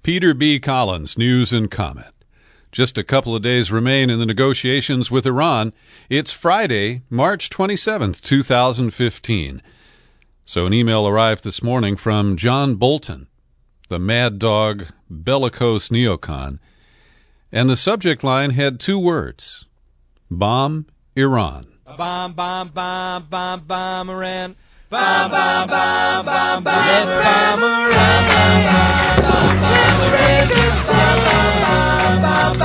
Peter B. Collins, News and Comment. Just a couple of days remain in the negotiations with Iran. It's Friday, March 27th, 2015. So an email arrived this morning from John Bolton, the mad dog, bellicose neocon, and the subject line had two words: bomb Iran. Bomb, bomb, bomb, bomb, bomb Iran. Bomb, bomb, bomb, bomb, bomb. Let's bomb Iran. Bomb, bomb, Iran. Bomb,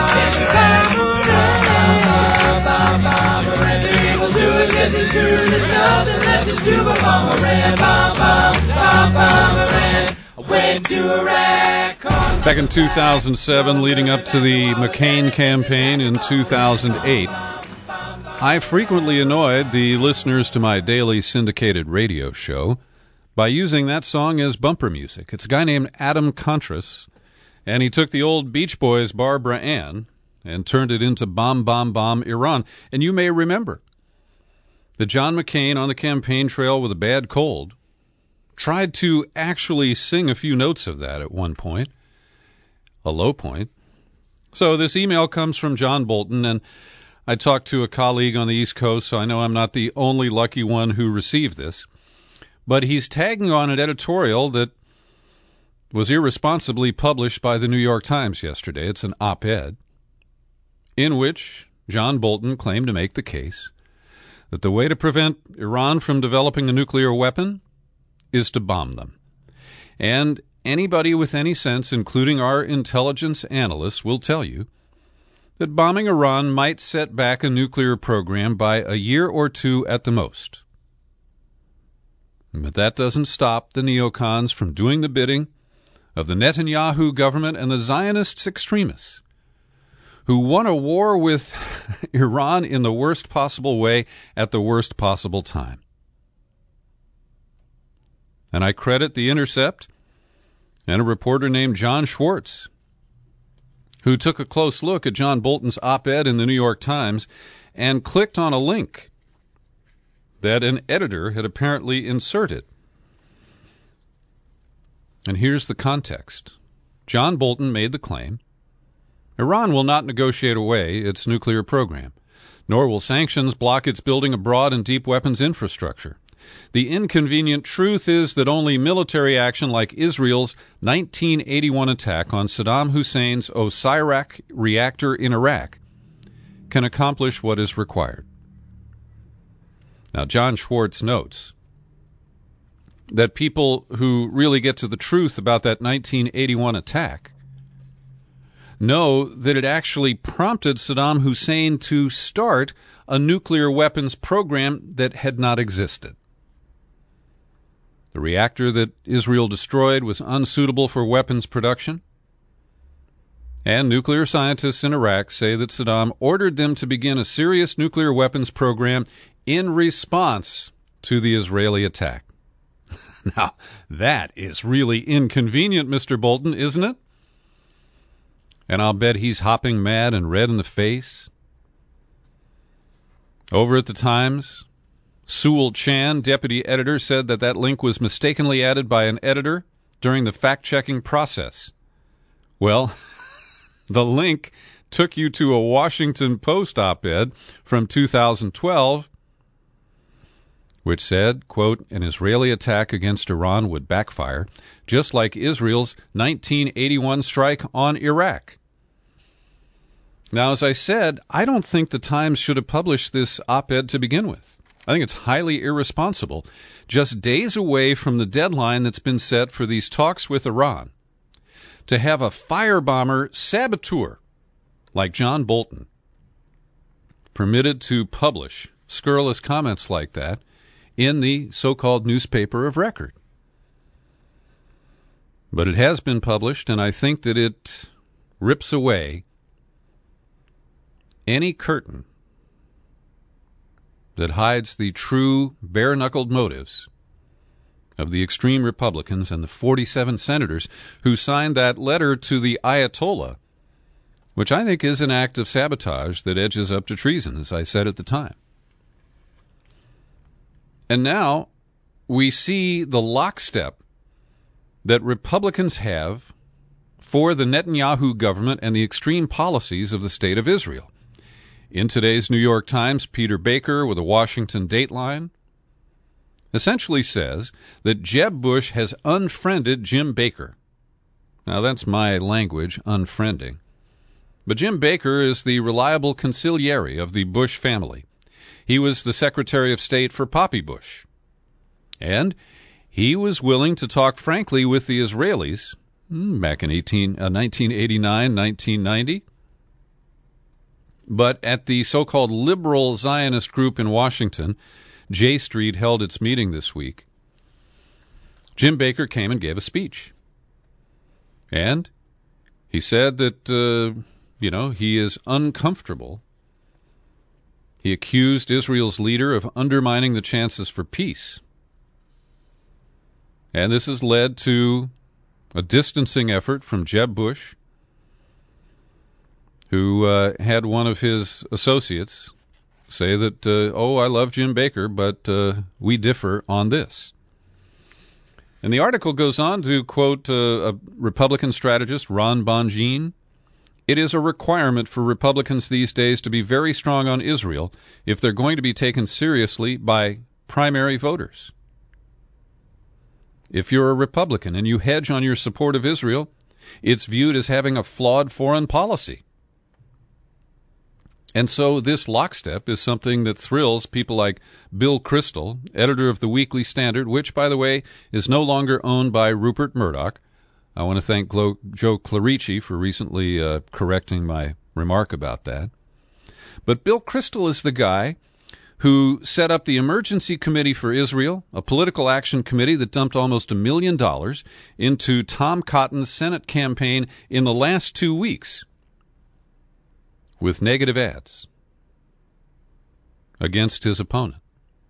bomb, Iran. People do it, yes, it's true. There's nothing left to do but bomb Iran. Bomb, bomb, Iran. Went to Iraq. Back in 2007, leading up to the McCain campaign in 2008, I frequently annoyed the listeners to my daily syndicated radio show by using that song as bumper music. It's a guy named Adam Contras, and he took the old Beach Boys' Barbara Ann and turned it into Bomb, Bomb, Bomb Iran. And you may remember that John McCain, on the campaign trail with a bad cold, tried to actually sing a few notes of that at one point, a low point. So this email comes from John Bolton, and I talked to a colleague on the East Coast, so I know I'm not the only lucky one who received this. But he's tagging on an editorial that was irresponsibly published by the New York Times yesterday. It's an op-ed in which John Bolton claimed to make the case that the way to prevent Iran from developing a nuclear weapon is to bomb them. And anybody with any sense, including our intelligence analysts, will tell you that bombing Iran might set back a nuclear program by a year or two at the most. But that doesn't stop the neocons from doing the bidding of the Netanyahu government and the Zionist extremists who want a war with Iran in the worst possible way at the worst possible time. And I credit The Intercept and a reporter named John Schwartz, who took a close look at John Bolton's op-ed in the New York Times and clicked on a link that an editor had apparently inserted. And here's the context. John Bolton made the claim: Iran will not negotiate away its nuclear program, nor will sanctions block its building a broad and deep weapons infrastructure. The inconvenient truth is that only military action like Israel's 1981 attack on Saddam Hussein's Osirak reactor in Iraq can accomplish what is required. Now, John Schwartz notes that people who really get to the truth about that 1981 attack know that it actually prompted Saddam Hussein to start a nuclear weapons program that had not existed. The reactor that Israel destroyed was unsuitable for weapons production, and nuclear scientists in Iraq say that Saddam ordered them to begin a serious nuclear weapons program in response to the Israeli attack. Now, that is really inconvenient, Mr. Bolton, isn't it? And I'll bet he's hopping mad and red in the face. Over at the Times, Sewell Chan, deputy editor, said that that link was mistakenly added by an editor during the fact-checking process. Well, the link took you to a Washington Post op-ed from 2012, which said, quote, an Israeli attack against Iran would backfire, just like Israel's 1981 strike on Iraq. Now, as I said, I don't think the Times should have published this op-ed to begin with. I think it's highly irresponsible, just days away from the deadline that's been set for these talks with Iran, to have a firebomber saboteur like John Bolton permitted to publish scurrilous comments like that in the so-called newspaper of record. But it has been published, and I think that it rips away any curtain that hides the true bare-knuckled motives of the extreme Republicans and the 47 senators who signed that letter to the Ayatollah, which I think is an act of sabotage that edges up to treason, as I said at the time. And now we see the lockstep that Republicans have for the Netanyahu government and the extreme policies of the State of Israel. In today's New York Times, Peter Baker, with a Washington Dateline, essentially says that Jeb Bush has unfriended Jim Baker. Now, that's my language, unfriending. But Jim Baker is the reliable consigliere of the Bush family. He was the Secretary of State for Poppy Bush. And he was willing to talk frankly with the Israelis back in 1989, 1990. But at the so-called liberal Zionist group in Washington, J Street held its meeting this week. Jim Baker came and gave a speech. And he said that, he is uncomfortable. He accused Israel's leader of undermining the chances for peace. And this has led to a distancing effort from Jeb Bush, who had one of his associates say that, I love Jim Baker, but we differ on this. And the article goes on to quote a Republican strategist, Ron Bonjean. It is a requirement for Republicans these days to be very strong on Israel if they're going to be taken seriously by primary voters. If you're a Republican and you hedge on your support of Israel, it's viewed as having a flawed foreign policy. And so this lockstep is something that thrills people like Bill Kristol, editor of the Weekly Standard, which, by the way, is no longer owned by Rupert Murdoch. I want to thank Joe Clarici for recently correcting my remark about that. But Bill Kristol is the guy who set up the Emergency Committee for Israel, a political action committee that dumped almost $1 million into Tom Cotton's Senate campaign in the last 2 weeks with negative ads against his opponent.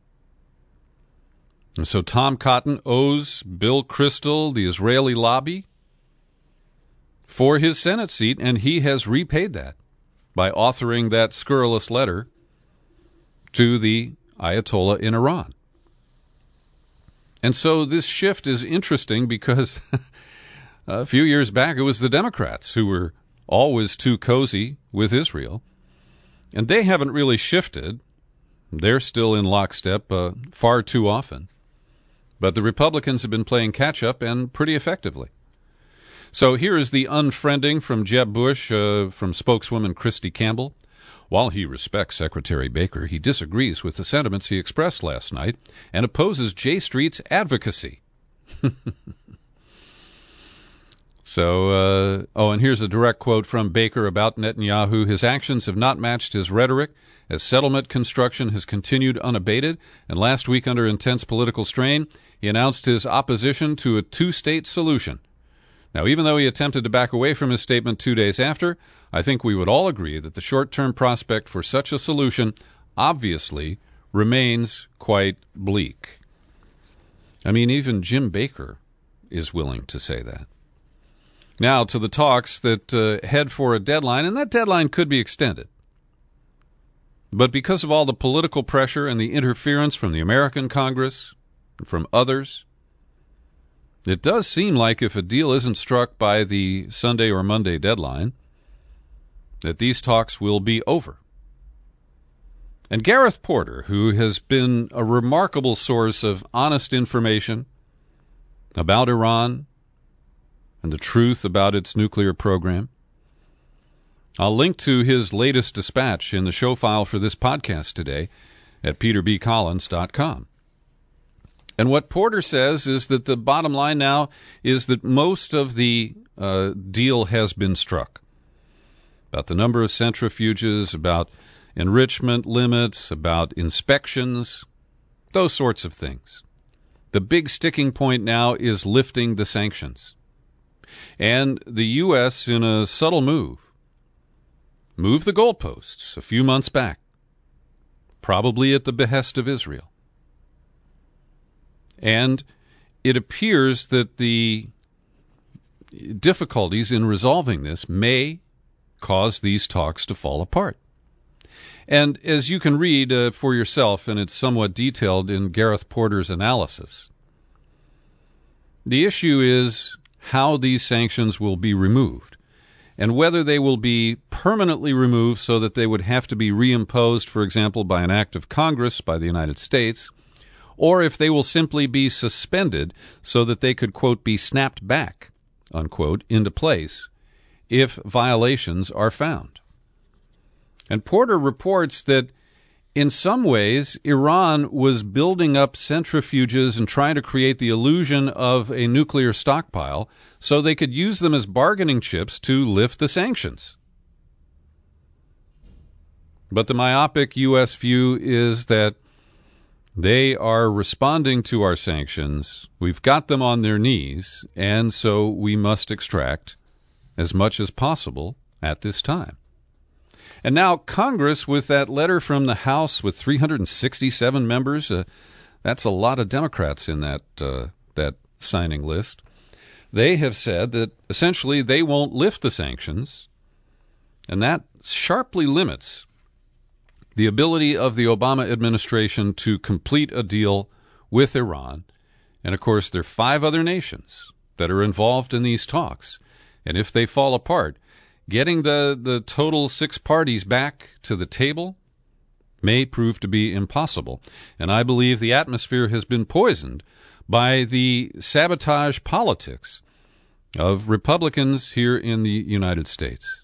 And so Tom Cotton owes Bill Kristol, the Israeli lobby, for his Senate seat, and he has repaid that by authoring that scurrilous letter to the Ayatollah in Iran. And so this shift is interesting because a few years back it was the Democrats who were always too cozy with Israel, and they haven't really shifted. They're still in lockstep far too often. But the Republicans have been playing catch-up, and pretty effectively. So here is the unfriending from Jeb Bush from spokeswoman Christy Campbell. While he respects Secretary Baker, he disagrees with the sentiments he expressed last night and opposes J Street's advocacy. And here's a direct quote from Baker about Netanyahu. His actions have not matched his rhetoric as settlement construction has continued unabated, and last week, under intense political strain, he announced his opposition to a two-state solution. Now, even though he attempted to back away from his statement 2 days after, I think we would all agree that the short-term prospect for such a solution obviously remains quite bleak. I mean, even Jim Baker is willing to say that. Now, to the talks that head for a deadline, and that deadline could be extended. But because of all the political pressure and the interference from the American Congress and from others, it does seem like if a deal isn't struck by the Sunday or Monday deadline, that these talks will be over. And Gareth Porter, who has been a remarkable source of honest information about Iran and the truth about its nuclear program, I'll link to his latest dispatch in the show file for this podcast today at peterbcollins.com. And what Porter says is that the bottom line now is that most of the deal has been struck. About the number of centrifuges, about enrichment limits, about inspections, those sorts of things. The big sticking point now is lifting the sanctions. And the U.S., in a subtle move, moved the goalposts a few months back, probably at the behest of Israel. And it appears that the difficulties in resolving this may cause these talks to fall apart. And as you can read for yourself, and it's somewhat detailed in Gareth Porter's analysis, the issue is how these sanctions will be removed, and whether they will be permanently removed so that they would have to be reimposed, for example, by an act of Congress by the United States, or if they will simply be suspended so that they could, quote, be snapped back, unquote, into place if violations are found. And Porter reports that in some ways, Iran was building up centrifuges and trying to create the illusion of a nuclear stockpile so they could use them as bargaining chips to lift the sanctions. But the myopic U.S. view is that they are responding to our sanctions. We've got them on their knees, and so we must extract as much as possible at this time. And now Congress, with that letter from the House with 367 members, that's a lot of Democrats in that signing list. They have said that essentially they won't lift the sanctions, and that sharply limits the ability of the Obama administration to complete a deal with Iran. And, of course, there are 5 other nations that are involved in these talks. And if they fall apart, getting the total 6 parties back to the table may prove to be impossible. And I believe the atmosphere has been poisoned by the sabotage politics of Republicans here in the United States.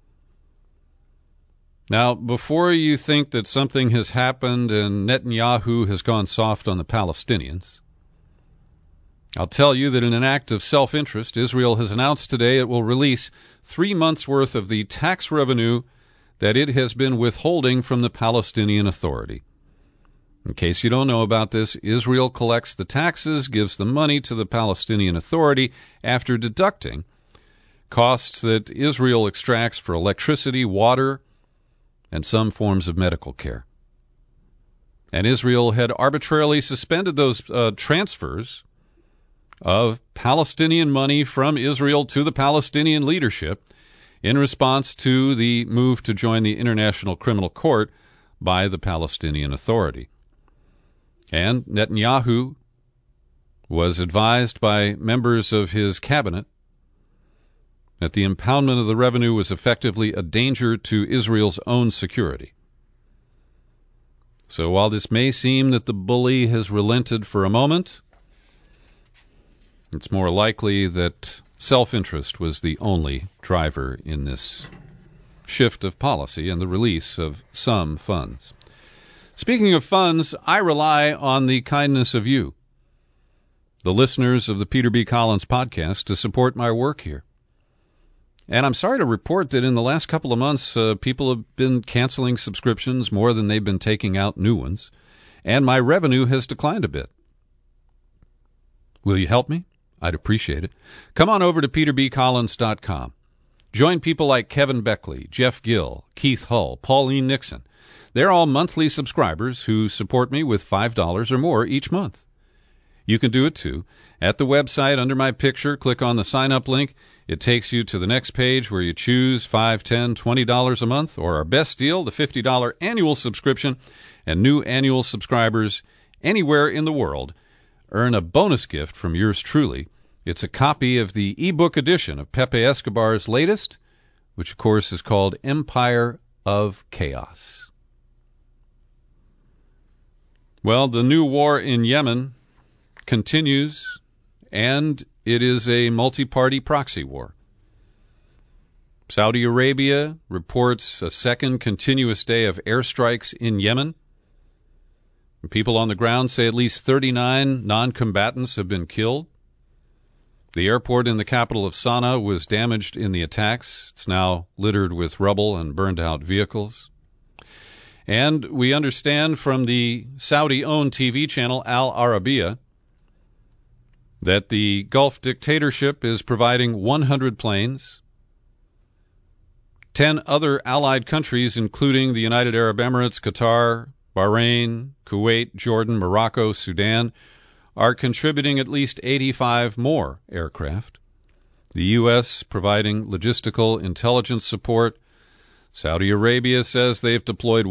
Now, before you think that something has happened and Netanyahu has gone soft on the Palestinians, I'll tell you that in an act of self-interest, Israel has announced today it will release 3 months' worth of the tax revenue that it has been withholding from the Palestinian Authority. In case you don't know about this, Israel collects the taxes, gives the money to the Palestinian Authority after deducting costs that Israel extracts for electricity, water, and some forms of medical care. And Israel had arbitrarily suspended those transfers of Palestinian money from Israel to the Palestinian leadership in response to the move to join the International Criminal Court by the Palestinian Authority. And Netanyahu was advised by members of his cabinet that the impoundment of the revenue was effectively a danger to Israel's own security. So while this may seem that the bully has relented for a moment, it's more likely that self-interest was the only driver in this shift of policy and the release of some funds. Speaking of funds, I rely on the kindness of you, the listeners of the Peter B. Collins podcast, to support my work here. And I'm sorry to report that in the last couple of months, people have been canceling subscriptions more than they've been taking out new ones, and my revenue has declined a bit. Will you help me? I'd appreciate it. Come on over to peterbcollins.com. Join people like Kevin Beckley, Jeff Gill, Keith Hull, Pauline Nixon. They're all monthly subscribers who support me with $5 or more each month. You can do it, too. At the website, under my picture, click on the sign-up link. It takes you to the next page where you choose $5, $10, $20 a month, or our best deal, the $50 annual subscription. And new annual subscribers anywhere in the world earn a bonus gift from yours truly. It's a copy of the ebook edition of Pepe Escobar's latest, which, of course, is called Empire of Chaos. Well, the new war in Yemen continues, and it is a multi-party proxy war. Saudi Arabia reports a second continuous day of airstrikes in Yemen. People on the ground say at least 39 non-combatants have been killed. The airport in the capital of Sana'a was damaged in the attacks. It's now littered with rubble and burned-out vehicles. And we understand from the Saudi-owned TV channel Al Arabiya that the Gulf dictatorship is providing 100 planes. 10 other allied countries, including the United Arab Emirates, Qatar, Bahrain, Kuwait, Jordan, Morocco, Sudan, are contributing at least 85 more aircraft. The U.S. providing logistical intelligence support. Saudi Arabia says they've deployed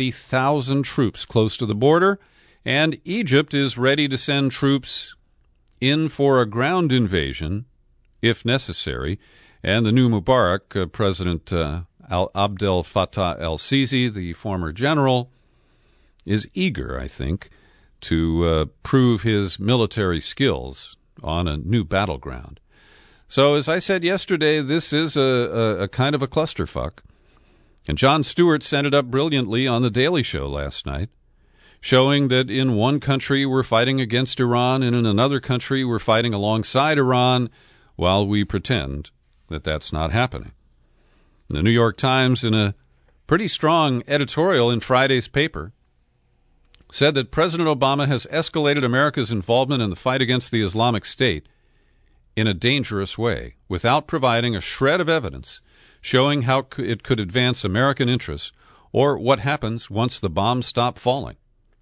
150,000 troops close to the border, and Egypt is ready to send troops in for a ground invasion, if necessary, and the new Mubarak, President Abdel Fattah el-Sisi, the former general, is eager, I think, to prove his military skills on a new battleground. So, as I said yesterday, this is a kind of a clusterfuck. And Jon Stewart set it up brilliantly on The Daily Show last night, showing that in one country we're fighting against Iran and in another country we're fighting alongside Iran while we pretend that that's not happening. The New York Times, in a pretty strong editorial in Friday's paper, said that President Obama has escalated America's involvement in the fight against the Islamic State in a dangerous way, without providing a shred of evidence showing how it could advance American interests or what happens once the bombs stop falling.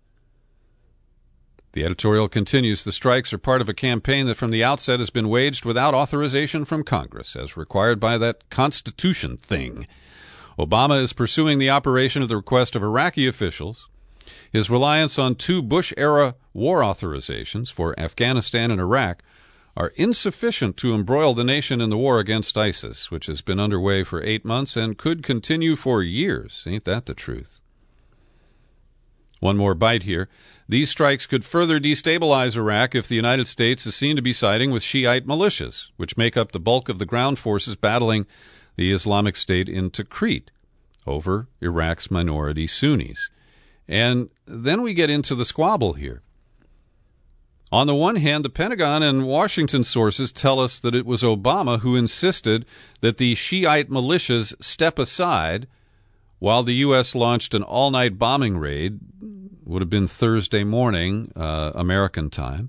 The editorial continues, the strikes are part of a campaign that from the outset has been waged without authorization from Congress, as required by that Constitution thing. Obama is pursuing the operation at the request of Iraqi officials. His reliance on 2 Bush-era war authorizations for Afghanistan and Iraq are insufficient to embroil the nation in the war against ISIS, which has been underway for 8 months and could continue for years. Ain't that the truth? One more bite here. These strikes could further destabilize Iraq if the United States is seen to be siding with Shiite militias, which make up the bulk of the ground forces battling the Islamic State in Tikrit over Iraq's minority Sunnis. And then we get into the squabble here. On the one hand, the Pentagon and Washington sources tell us that it was Obama who insisted that the Shiite militias step aside while the U.S. launched an all-night bombing raid, would have been Thursday morning, American time.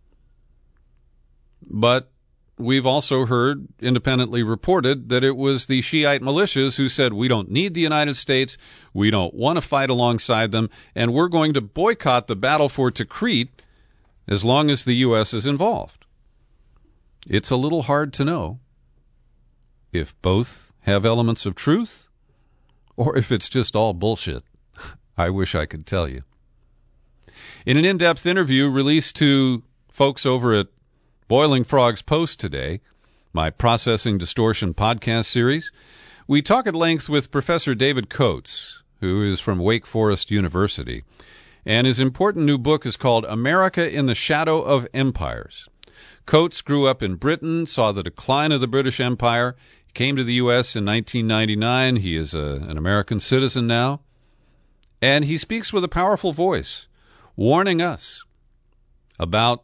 But we've also heard, independently reported, that it was the Shiite militias who said, we don't need the United States, we don't want to fight alongside them, and we're going to boycott the battle for Tikrit as long as the U.S. is involved. It's a little hard to know if both have elements of truth or if it's just all bullshit. I wish I could tell you. In an in-depth interview released to folks over at Boiling Frogs Post today, my Processing Distortion podcast series, we talk at length with Professor David Coates, who is from Wake Forest University, and his important new book is called America in the Shadow of Empires. Coates grew up in Britain, saw the decline of the British Empire, came to the U.S. in 1999. He is an American citizen now, and he speaks with a powerful voice, warning us about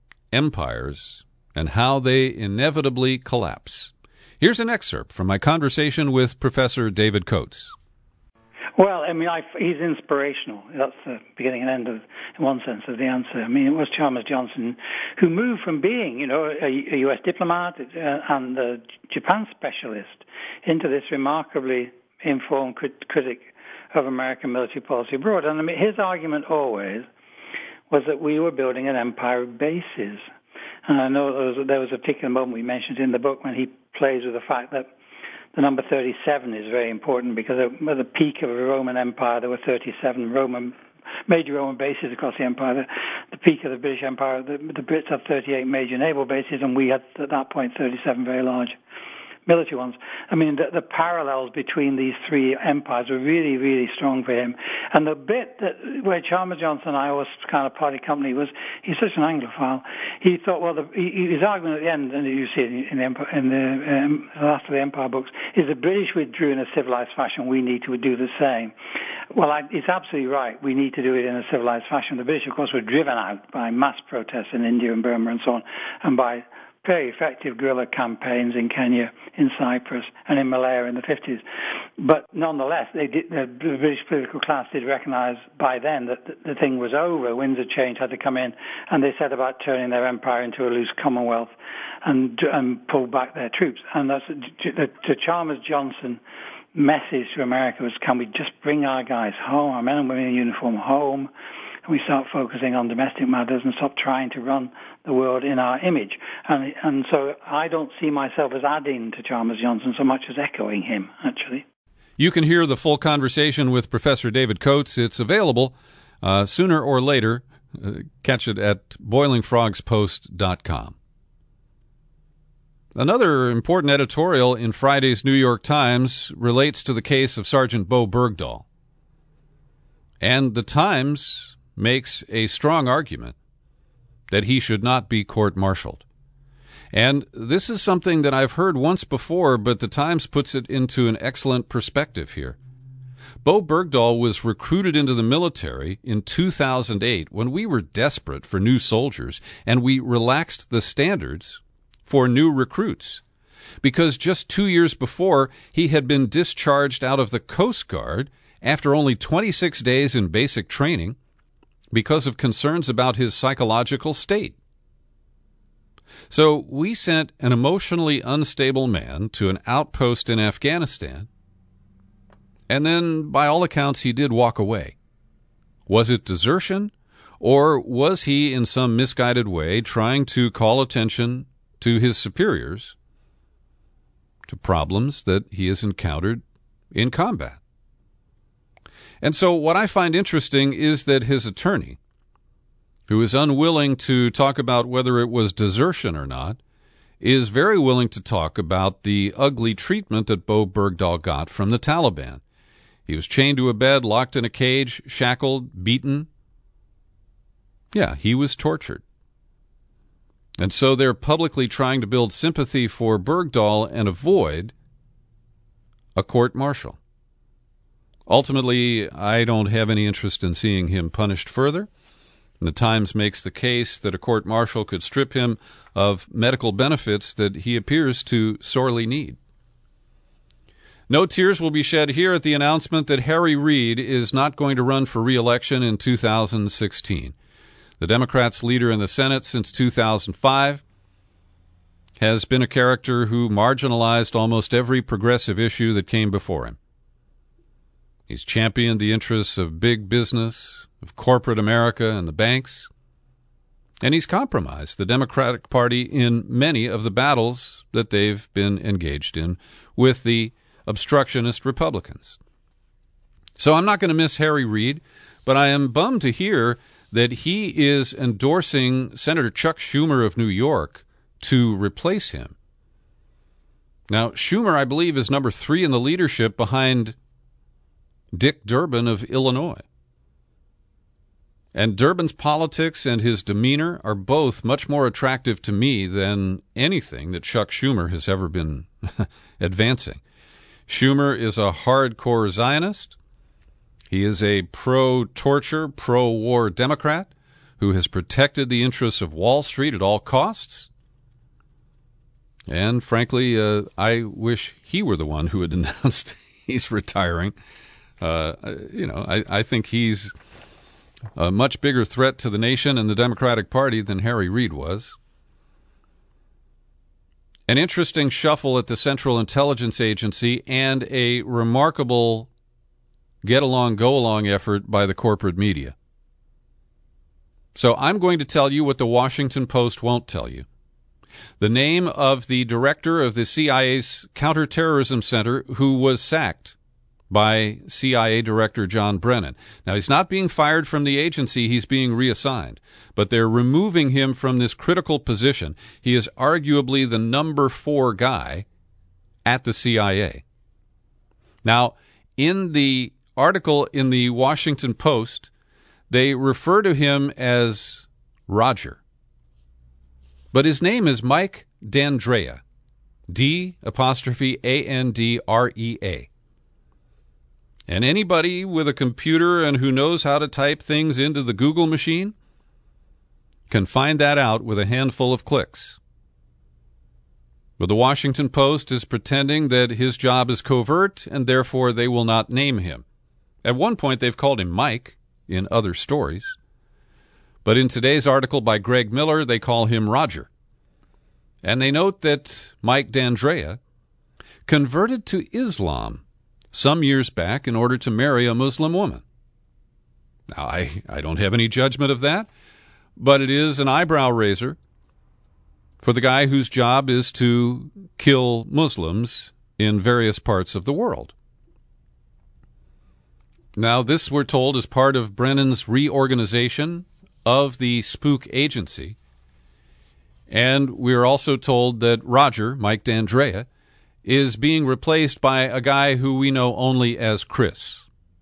empires and how they inevitably collapse. Here's an excerpt from my conversation with Professor David Coates. Well, I mean, he's inspirational. That's the beginning and end of, in one sense, of the answer. I mean, it was Chalmers Johnson who moved from being, a U.S. diplomat and a Japan specialist into this remarkably informed critic of American military policy abroad. And I mean, his argument always was that we were building an empire of bases. And I know there was a particular moment we mentioned in the book when he plays with the fact that the number 37 is very important because at the peak of the Roman Empire, there were 37 major Roman bases across the empire. The peak of the British Empire, the Brits had 38 major naval bases, and we had, at that point, 37 very large military ones. I mean, the parallels between these three empires were really, really strong for him. And the bit where Chalmers Johnson and I always kind of party company was, he's such an Anglophile. He thought, well, his argument at the end, and you see it in the last of the Empire books, is the British withdrew in a civilized fashion. We need to do the same. Well, it's absolutely right. We need to do it in a civilized fashion. The British, of course, were driven out by mass protests in India and Burma and so on, and by very effective guerrilla campaigns in Kenya, in Cyprus, and in Malaya in the 50s. But nonetheless, the British political class did recognize by then that the thing was over. Winds of change had to come in, and they set about turning their empire into a loose commonwealth and pull back their troops. And that's the Chalmers Johnson message to America was, can we just bring our guys home, our men and women in uniform home, and we start focusing on domestic matters and stop trying to run the world in our image. And so I don't see myself as adding to Chalmers Johnson so much as echoing him, actually. You can hear the full conversation with Professor David Coates. It's available sooner or later Catch it at boilingfrogspost.com. Another important editorial in Friday's New York Times relates to the case of Sergeant Bowe Bergdahl. And the Times makes a strong argument that he should not be court-martialed. And this is something that I've heard once before, but the Times puts it into an excellent perspective here. Bowe Bergdahl was recruited into the military in 2008 when we were desperate for new soldiers, and we relaxed the standards for new recruits, because just 2 years before, he had been discharged out of the Coast Guard after only 26 days in basic training because of concerns about his psychological state. So we sent an emotionally unstable man to an outpost in Afghanistan, and then, by all accounts, he did walk away. Was it desertion, or was he, in some misguided way, trying to call attention to his superiors to problems that he has encountered in combat? And so what I find interesting is that his attorney, who is unwilling to talk about whether it was desertion or not, is very willing to talk about the ugly treatment that Bowe Bergdahl got from the Taliban. He was chained to a bed, locked in a cage, shackled, beaten. Yeah, he was tortured. And so they're publicly trying to build sympathy for Bergdahl and avoid a court-martial. Ultimately, I don't have any interest in seeing him punished further. And the Times makes the case that a court-martial could strip him of medical benefits that he appears to sorely need. No tears will be shed here at the announcement that Harry Reid is not going to run for re-election in 2016. The Democrats' leader in the Senate since 2005 has been a character who marginalized almost every progressive issue that came before him. He's championed the interests of big business, of corporate America and the banks, and he's compromised the Democratic Party in many of the battles that they've been engaged in with the obstructionist Republicans. So I'm not going to miss Harry Reid, but I am bummed to hear that he is endorsing Senator Chuck Schumer of New York to replace him. Now, Schumer, I believe, is number 3 in the leadership behind Dick Durbin of Illinois. And Durbin's politics and his demeanor are both much more attractive to me than anything that Chuck Schumer has ever been advancing. Schumer is a hardcore Zionist. He is a pro-torture, pro-war Democrat who has protected the interests of Wall Street at all costs. And frankly, I wish he were the one who had announced he's retiring. I think he's a much bigger threat to the nation and the Democratic Party than Harry Reid was. An interesting shuffle at the Central Intelligence Agency and a remarkable get-along, go-along effort by the corporate media. So I'm going to tell you what the Washington Post won't tell you. The name of the director of the CIA's Counterterrorism Center who was sacked by CIA Director John Brennan. Now, he's not being fired from the agency, he's being reassigned. But they're removing him from this critical position. He is arguably the number 4 guy at the CIA. Now, in the article in the Washington Post, they refer to him as Roger. But his name is Mike D'Andrea, D''Andrea. And anybody with a computer and who knows how to type things into the Google machine can find that out with a handful of clicks. But the Washington Post is pretending that his job is covert and therefore they will not name him. At one point they've called him Mike in other stories. But in today's article by Greg Miller, they call him Roger. And they note that Mike D'Andrea converted to Islam some years back in order to marry a Muslim woman. Now, I don't have any judgment of that, but it is an eyebrow raiser for the guy whose job is to kill Muslims in various parts of the world. Now, this, we're told, is part of Brennan's reorganization of the spook agency. And we are also told that Roger, Mike D'Andrea, is being replaced by a guy who we know only as Chris.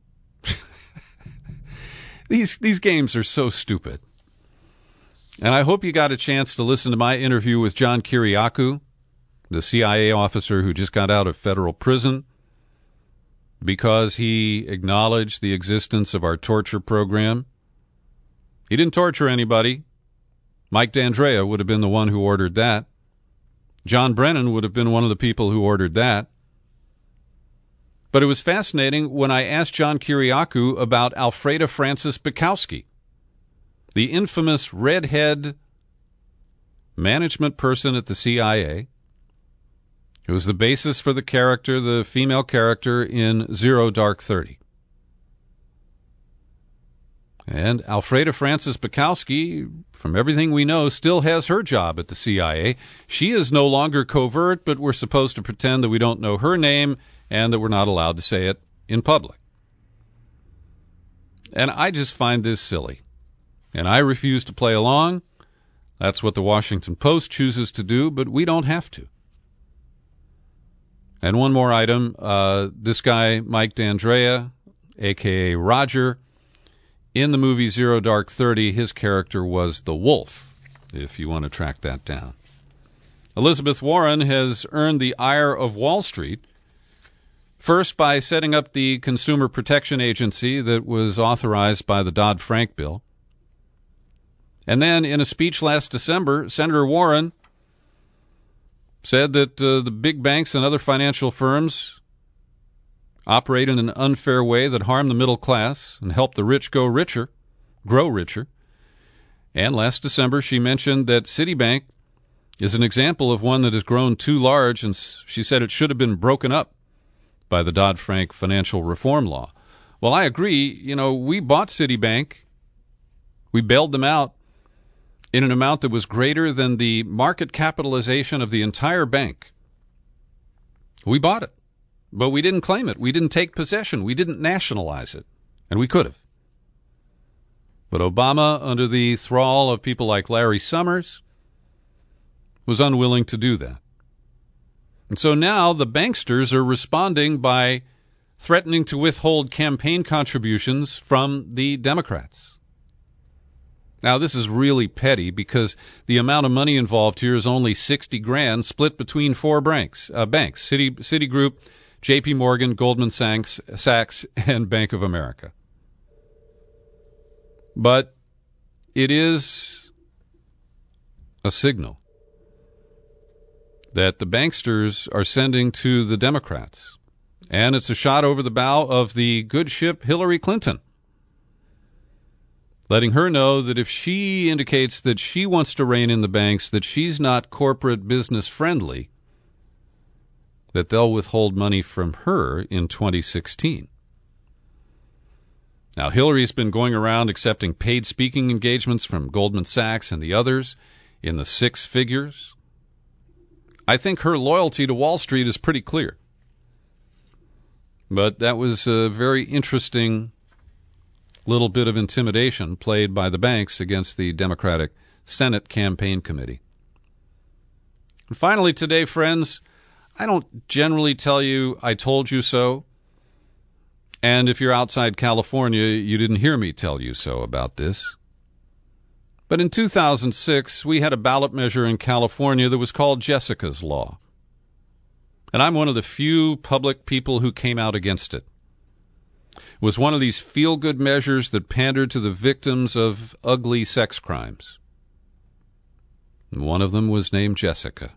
These games are so stupid. And I hope you got a chance to listen to my interview with John Kiriakou, the CIA officer who just got out of federal prison because he acknowledged the existence of our torture program. He didn't torture anybody. Mike D'Andrea would have been the one who ordered that. John Brennan would have been one of the people who ordered that. But it was fascinating when I asked John Kiriakou about Alfreda Francis Bukowski, the infamous redhead management person at the CIA. It was the basis for the character, the female character in Zero Dark 30. And Alfreda Francis Bukowski, from everything we know, still has her job at the CIA. She is no longer covert, but we're supposed to pretend that we don't know her name and that we're not allowed to say it in public. And I just find this silly. And I refuse to play along. That's what the Washington Post chooses to do, but we don't have to. And one more item. This guy, Mike D'Andrea, a.k.a. Roger, in the movie Zero Dark 30, his character was the Wolf, if you want to track that down. Elizabeth Warren has earned the ire of Wall Street, first by setting up the Consumer Protection Agency that was authorized by the Dodd-Frank bill. And then in a speech last December, Senator Warren said that the big banks and other financial firms operate in an unfair way that harm the middle class and help the rich grow richer. And last December, she mentioned that Citibank is an example of one that has grown too large, and she said it should have been broken up by the Dodd-Frank financial reform law. Well, I agree. You know, we bought Citibank. We bailed them out in an amount that was greater than the market capitalization of the entire bank. We bought it, but we didn't claim it. We didn't take possession. We didn't nationalize it, and we could have. But Obama, under the thrall of people like Larry Summers, was unwilling to do that. And so now the banksters are responding by threatening to withhold campaign contributions from the Democrats. Now, this is really petty because the amount of money involved here is only $60,000 split between four banks, Citigroup, J.P. Morgan, Goldman Sachs, and Bank of America. But it is a signal that the banksters are sending to the Democrats. And it's a shot over the bow of the good ship Hillary Clinton, letting her know that if she indicates that she wants to rein in the banks, that she's not corporate business friendly, that they'll withhold money from her in 2016. Now, Hillary's been going around accepting paid speaking engagements from Goldman Sachs and the others in the six figures. I think her loyalty to Wall Street is pretty clear. But that was a very interesting little bit of intimidation played by the banks against the Democratic Senate Campaign Committee. And finally today, friends, I don't generally tell you I told you so. And if you're outside California, you didn't hear me tell you so about this. But in 2006, we had a ballot measure in California that was called Jessica's Law. And I'm one of the few public people who came out against it. It was one of these feel-good measures that pandered to the victims of ugly sex crimes. And one of them was named Jessica.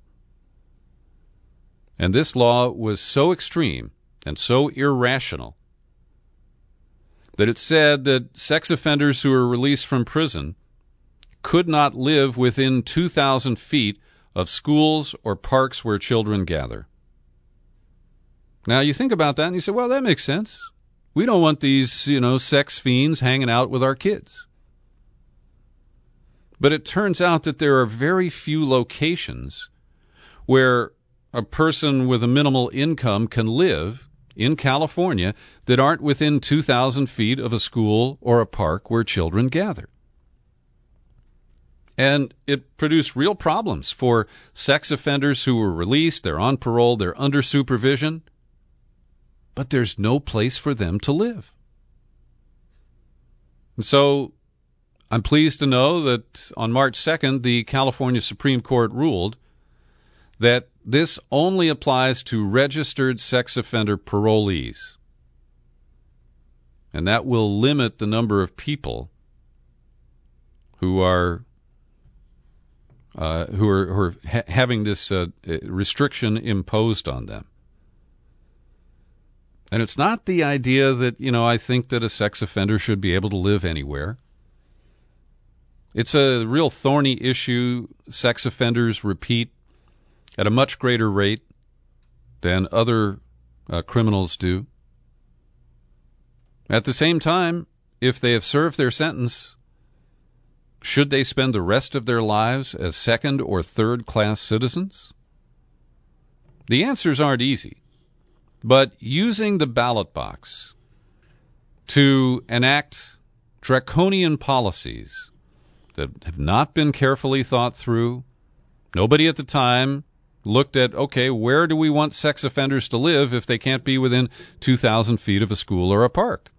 And this law was so extreme and so irrational that it said that sex offenders who were released from prison could not live within 2,000 feet of schools or parks where children gather. Now, you think about that and you say, well, that makes sense. We don't want these, sex fiends hanging out with our kids. But it turns out that there are very few locations where a person with a minimal income can live in California that aren't within 2,000 feet of a school or a park where children gather. And it produced real problems for sex offenders who were released. They're on parole. They're under supervision. But there's no place for them to live. And so I'm pleased to know that on March 2nd, the California Supreme Court ruled that this only applies to registered sex offender parolees. And that will limit the number of people who are having this restriction imposed on them. And it's not the idea that, I think that a sex offender should be able to live anywhere. It's a real thorny issue. Sex offenders repeat at a much greater rate than other criminals do. At the same time, if they have served their sentence, should they spend the rest of their lives as second- or third-class citizens? The answers aren't easy, but using the ballot box to enact draconian policies that have not been carefully thought through, nobody at the time looked at, okay, where do we want sex offenders to live if they can't be within 2,000 feet of a school or a park?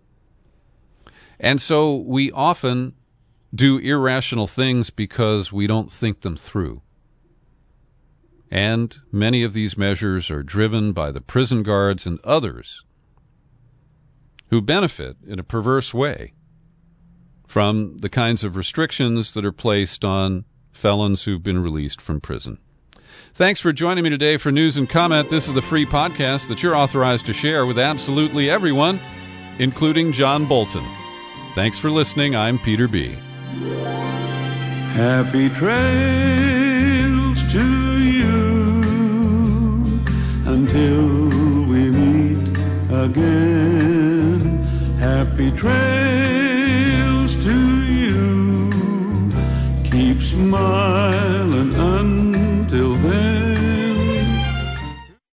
And so we often do irrational things because we don't think them through. And many of these measures are driven by the prison guards and others who benefit in a perverse way from the kinds of restrictions that are placed on felons who've been released from prison. Thanks for joining me today for News and Comment. This is the free podcast that you're authorized to share with absolutely everyone, including John Bolton. Thanks for listening. I'm Peter B. Happy trails to you until we meet again. Happy trails.